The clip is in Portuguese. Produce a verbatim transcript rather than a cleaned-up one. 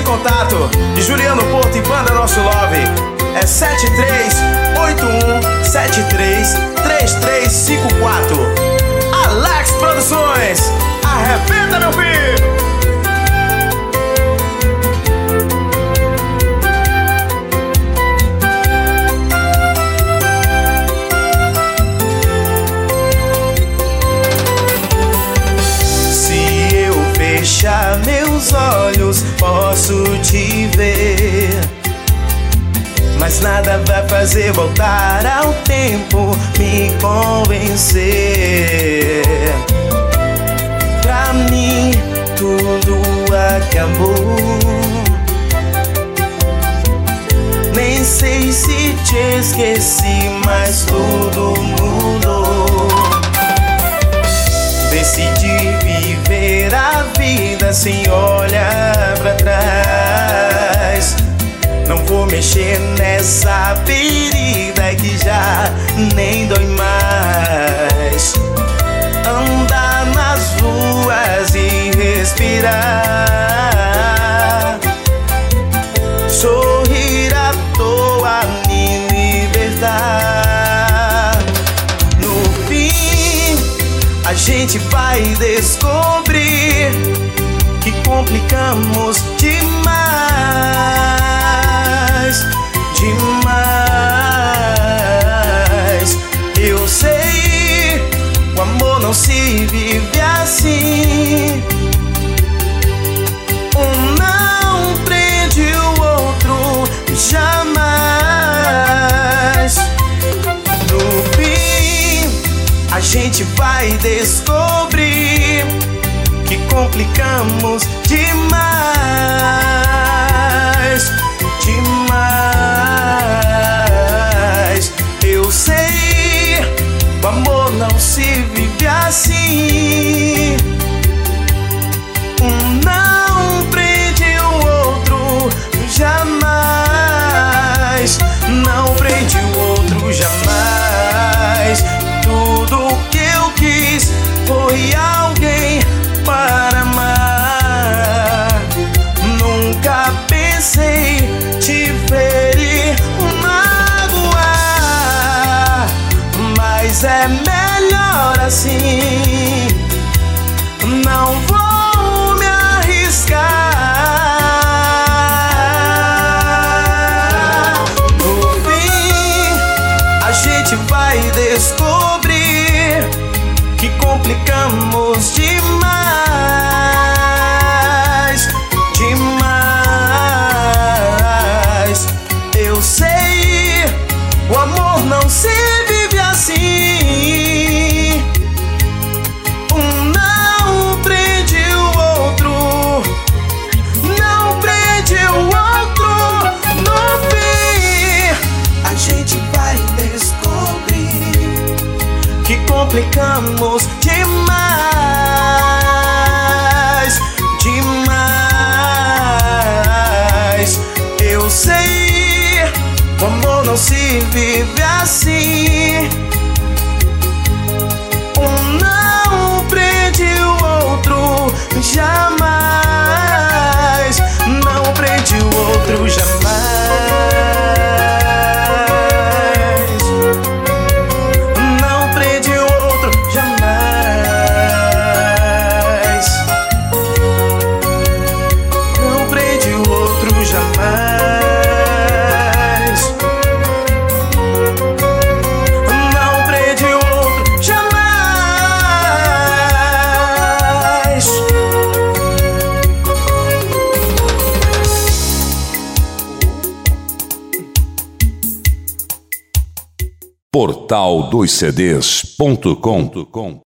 contato de Juliano Porto e Banda Nosso Love é sete três oito um sete três três três cinco quatro. Alex Produções, arrebenta, meu filho! Fechar meus olhos, posso te ver, mas nada vai fazer voltar ao tempo, me convencer. Pra mim tudo acabou, nem sei se te esqueci, mas tudo mudou. Decidi viver a vida sem olhar pra trás. Não vou mexer nessa ferida que já nem dói mais. Andar nas ruas e respirar, sorrir à toa, me libertar. No fim a gente vai descobrir que complicamos demais, demais. Eu sei, o amor não se vive assim. Um não prende o outro jamais. No fim a gente vai descobrir que complicamos demais, demais. Eu sei, o amor não se vive assim. Um não prende o outro jamais. Não prende o outro jamais. Tudo que eu quis foi alguém para amar. Nunca pensei te ferir, magoar, mas é melhor assim. Não vou me arriscar. No fim a gente vai descobrir que complicamos demais, demais. Eu sei, o amor não se vive assim. Um não prende o outro, não prende o outro. No fim a gente vai descobrir que complicamos demais, demais. Eu sei, o amor não se vive assim. Um não prende o outro jamais. Não prende o outro jamais. Não prende o outro jamais. Não prende o outro jamais. Não prende o outro jamais. portal dos C Ds ponto com